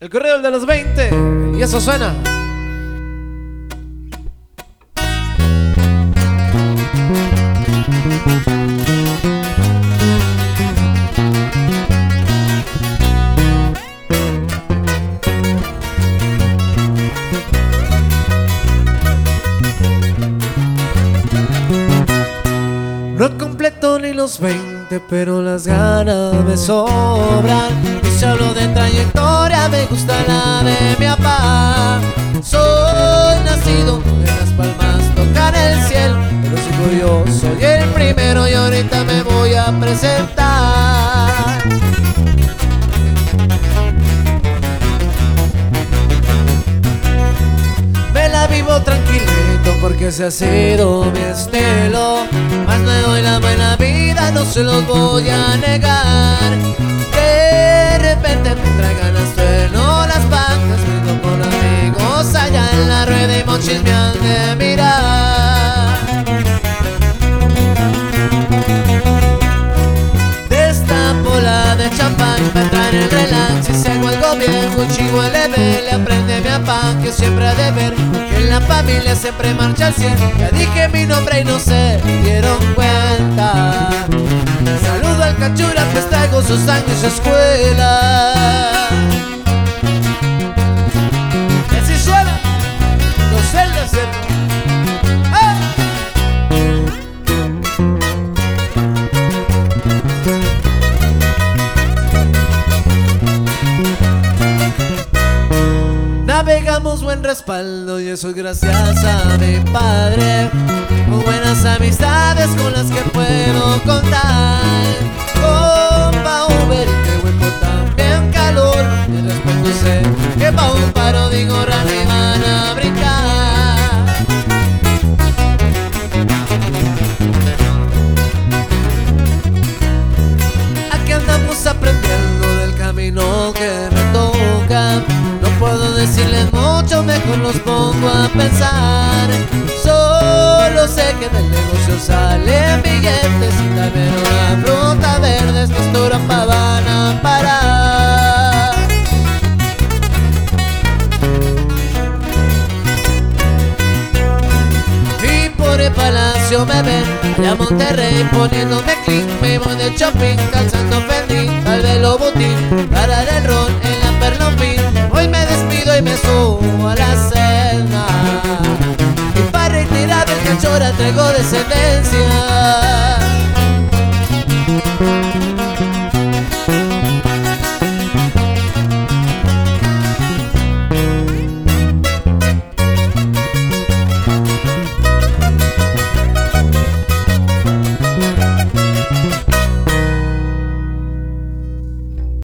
El correo de los 20. Y eso suena. No completo ni los 20, pero las ganas me sobran. Y si hablo de trayectoria, me gusta la de mi papá. Soy nacido en Las Palmas, tocar el cielo, pero sigo yo, soy el primero y ahorita me voy a presentar. Me la vivo tranquilito porque ese ha sido mi estilo. Más me doy la buena vida, no se los voy a negar. De repente me trae ganas, sueno las bancas, brindo con amigos allá en la rueda y monchis me han de mirar. Destapo la de champán para traer el relax. Si se hago algo bien, Gucci o LV, le aprende a mi papá que siempre ha de ver que en la familia siempre marcha al 100. Ya dije mi nombre y no se dieron cuenta. Saludo al cachura, pues traigo sus años de escuela. Y así suena los celdas del... ¡Ah! Navegamos buen respaldo y eso es gracias a mi padre. Muy buenas amistades con las que puedo contar. Compa Uber y que hueco también calor. Y respeto sé que pa' un paro digo me van a brincar. Aquí andamos aprendiendo del camino que me toca. No puedo decirles mucho, mejor los pongo a pensar. Solo sé que del negocio salen billetes y también una fruta verde que esto Europa van a parar. Y por el palacio me ven, allá a Monterrey poniéndome clean. Me voy de shopping, calzando Fendi, tal vez Louboutin, para el ron en la Perlopín. Hoy me despido y me subo a la cena. Y para retirar el cachora traigo de cena